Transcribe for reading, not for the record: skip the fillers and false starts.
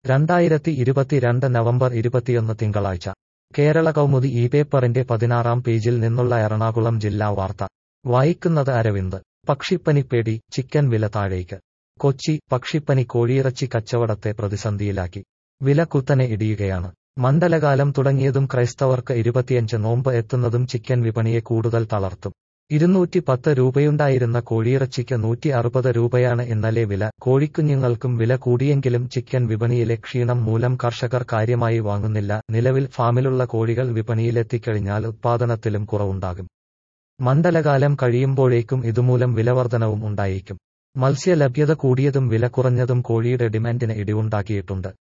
2022 November 21 തിങ്കളാഴ്ച കേരള കൗമുദി ഈ പേപ്പറിന്റെ 16-ാം പേജിൽ നിന്നുള്ള എറണാകുളം ജില്ലാ വാർത്ത വായിക്കുന്നത് അരവിന്ദ്. പക്ഷിപ്പനിപ്പേടി, ചിക്കൻ വില താഴേക്ക്. കൊച്ചി. പക്ഷിപ്പനി കോഴിയിറച്ചി കച്ചവടത്തെ പ്രതിസന്ധിയിലാക്കി. വില കുത്തനെ ഇടിയുകയാണ്. മണ്ഡലകാലം തുടങ്ങിയതും ക്രൈസ്തവർക്ക് 25 നോമ്പ് എത്തുന്നതും ചിക്കൻ വിപണിയെ കൂടുതൽ തളർത്തും. 210 രൂപയുണ്ടായിരുന്ന കോഴിയിറച്ചിക്ക് 160 രൂപയാണ് ഇന്നലെ വില. കോഴിക്കുഞ്ഞുങ്ങൾക്കും വില കൂടിയെങ്കിലും ചിക്കൻ വിപണിയിലെ ക്ഷീണം മൂലം കർഷകർ കാര്യമായി വാങ്ങുന്നില്ല. നിലവിൽ ഫാമിലുള്ള കോഴികൾ വിപണിയിലെത്തിക്കഴിഞ്ഞാൽ ഉത്പാദനത്തിലും കുറവുണ്ടാകും. മണ്ഡലകാലം കഴിയുമ്പോഴേക്കും ഇതുമൂലം വിലവർധനവും ഉണ്ടായേക്കും. മത്സ്യലഭ്യത കൂടിയതും വില കുറഞ്ഞതും കോഴിയുടെ ഡിമാൻഡിന് ഇടിവുണ്ടാക്കിയിട്ടുണ്ട്.